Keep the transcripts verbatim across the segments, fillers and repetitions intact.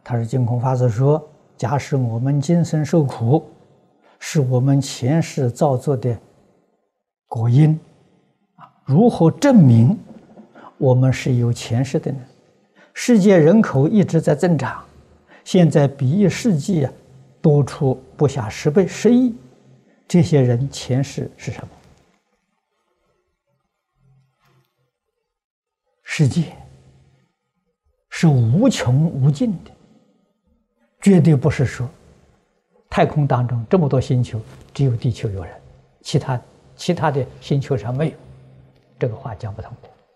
他说净空法师说，假使我们今生受苦，是我们前世造作的果因，如何证明我们是有前世的呢？世界人口一直在增长，现在比一世纪啊多出不下十倍、十亿，这些人前世是什么？世界是无穷无尽的，绝对不是说太空当中这么多星球，只有地球有人，其他其他的星球上没有，这个话讲不通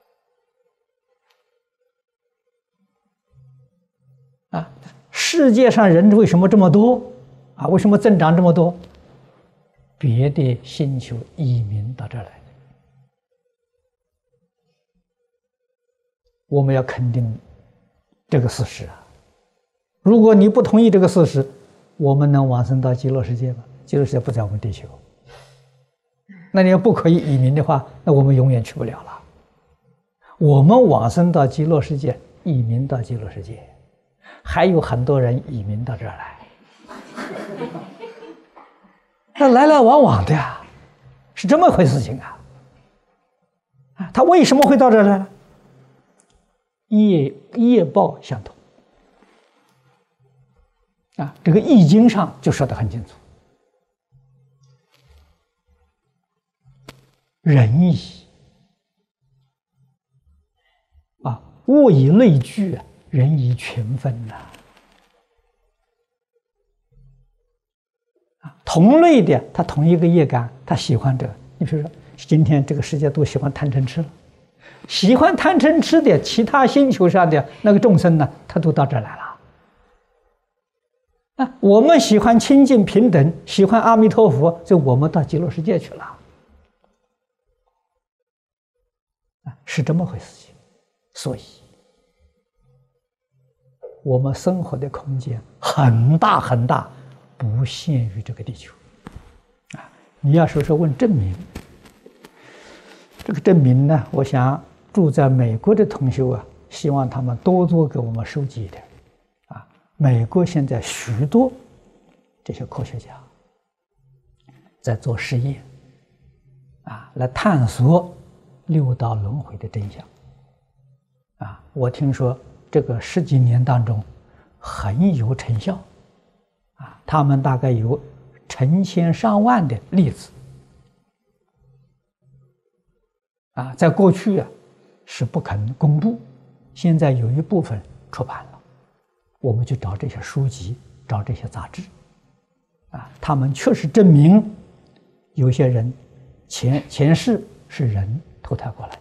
的。啊，世界上人为什么这么多？啊，为什么增长这么多？别的星球移民到这儿来的。我们要肯定这个事实啊！如果你不同意这个事实，我们能往生到极乐世界吗？极乐世界不在我们地球。那你要不可以移民的话，那我们永远去不了了。我们往生到极乐世界，移民到极乐世界，还有很多人移民到这儿来，那来来往往的呀，是这么回事情啊！啊，他为什么会到这儿来？业业报相同啊，这个《易经》上就说得很清楚。仁义啊，物以类聚，人以群分呐。啊，同类的，他同一个业感，他喜欢这个。你比如说，今天这个世界都喜欢贪嗔痴了。喜欢贪嗔痴的其他星球上的那个众生呢，他都到这儿来了。啊，我们喜欢清净平等，喜欢阿弥陀佛，就我们到极乐世界去了。啊，是这么回事情。所以，我们生活的空间很大很大，不限于这个地球。啊，你要说说问证明，这个证明呢，我想。住在美国的同学啊，希望他们多多给我们收集一点。啊，美国现在许多这些科学家在做实验，啊，来探索六道轮回的真相。啊，我听说这个十几年当中很有成效。啊，他们大概有成千上万的例子。啊，在过去啊。是不肯公布，现在有一部分出版了，我们就找这些书籍，找这些杂志，啊，他们确实证明，有些人前前世是人投胎过来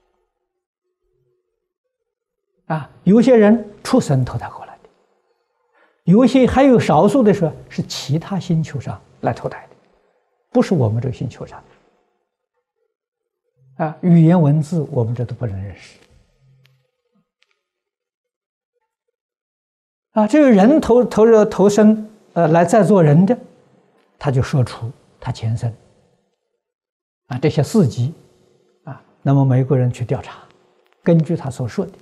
的，啊，有些人畜生投胎过来的，有些还有少数的说是其他星球上来投胎的，不是我们这个星球上的。啊，语言文字我们这都不能认识。啊，这个人投投着投生，呃，来再做人的，他就说出他前生。啊，这些事迹，啊，那么美国人去调查，根据他所说的，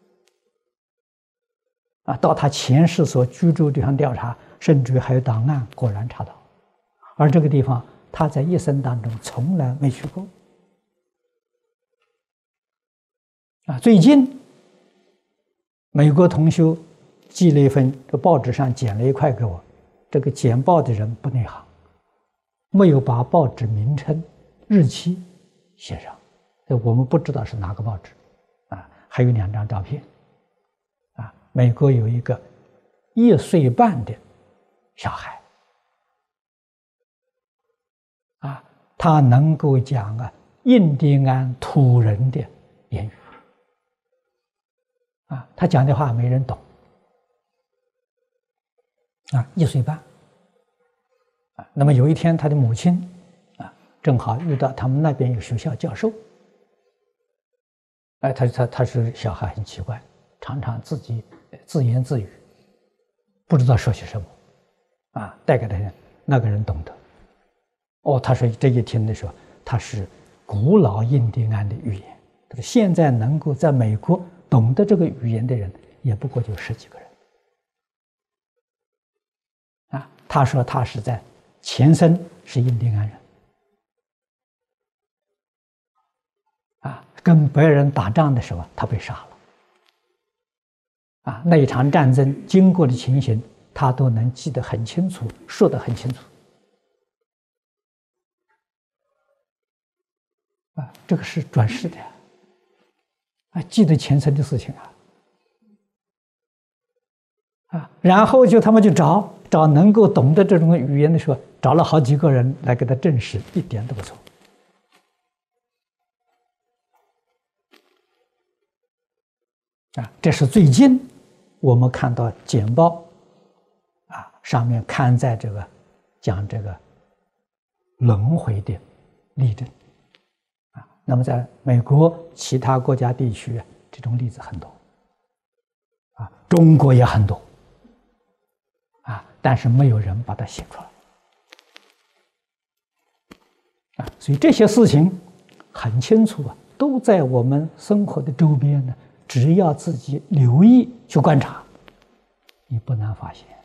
啊，到他前世所居住地方调查，甚至于还有档案，果然查到，而这个地方他在一生当中从来没去过。啊，最近美国同修寄了一份，这报纸上剪了一块给我，这个剪报的人不内行，没有把报纸名称、日期写上，我们不知道是哪个报纸。啊，还有两张照片。啊，美国有一个一岁半的小孩，啊，他能够讲啊印第安土人的言语。啊，他讲的话没人懂。啊，一岁半。啊，那么有一天，他的母亲啊，正好遇到他们那边有学校教授。哎，他他他是小孩很奇怪，常常自己自言自语，不知道说些什么。啊，带给他那个人懂得。哦，他说这一听的时候，他是古老印第安的语言。他说现在能够在美国懂得这个语言的人，也不过就十几个人。 他说他是在前生是印第安人，啊，跟白人打仗的时候他被杀了，啊，那一场战争经过的情形他都能记得很清楚，说得很清楚，啊，这个是转世的，啊，记得前生的事情啊。啊，然后就他们就找找能够懂得这种语言的时候，找了好几个人来给他证实，一点都不错。啊，这是最近我们看到简报，啊，上面刊载这个讲这个轮回的例证，啊，那么在美国其他国家地区这种例子很多，啊，中国也很多。啊，但是没有人把它写出来，啊，所以这些事情很清楚啊，都在我们生活的周边呢。只要自己留意去观察，你不难发现。